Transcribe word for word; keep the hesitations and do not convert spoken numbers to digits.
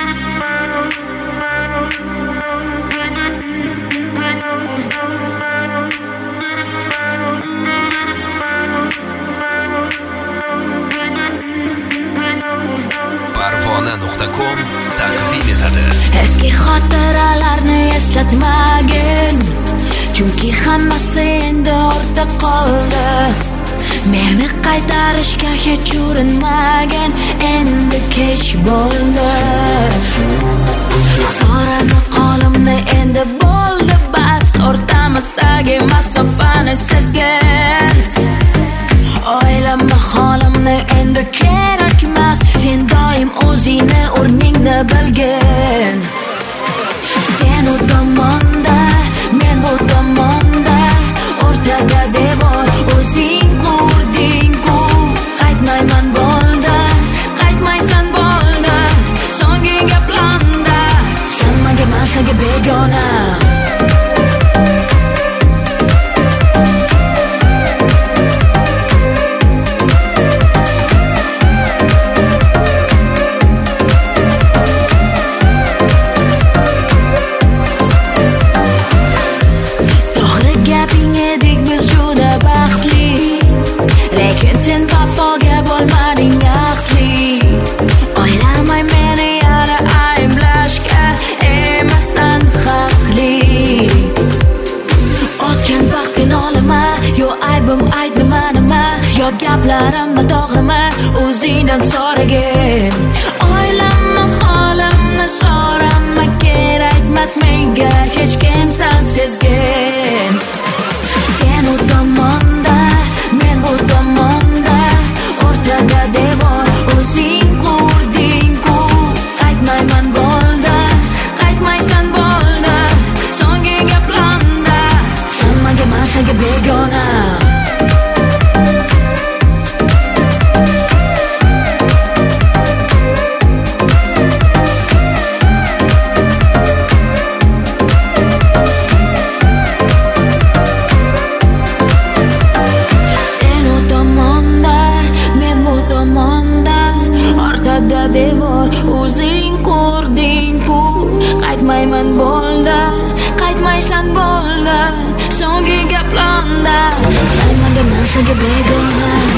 parvona nuqta com taqdim etadi. Eski xotiralarni eslatmagin, chunki hammasi endi ortda qoldi. Meni qaytarishga hech urinmagin, endi kech bo'ldi. So'rama qolimni, endi bo'ldi bas, o'rtamizdagi masofani sezgin. Oylama holimni, endi kerakmas, sen doim o'zingni o'rningni bilgin. Sen u tomonda, men bu tomonda, o'rtada devor, o'zing qurding-ku. Qaytmayman bo'ldi, qaytmaysan bo'ldi, so'nggi gaplanda, hammaga men senga begona. Gaplarimni to'g'rimi, o'zingdan so'ragin. Oylama holimni, so'rama, kerakmas menga hech kim, sen sezgin. Sen u tomonda, men bu tomonda, o'rtada devor, o'zing qurding-ku. Qaytmayman bo'ldi, qaytmaysan bo'ldi, so'nggi gaplanda, hammaga men senga begona. Devor, o'zing ko'rding-ku. Qaytmayman bo'ldi, qaytmaysan bo'ldi, so'nggi gaplanda, hammaga men senga begona.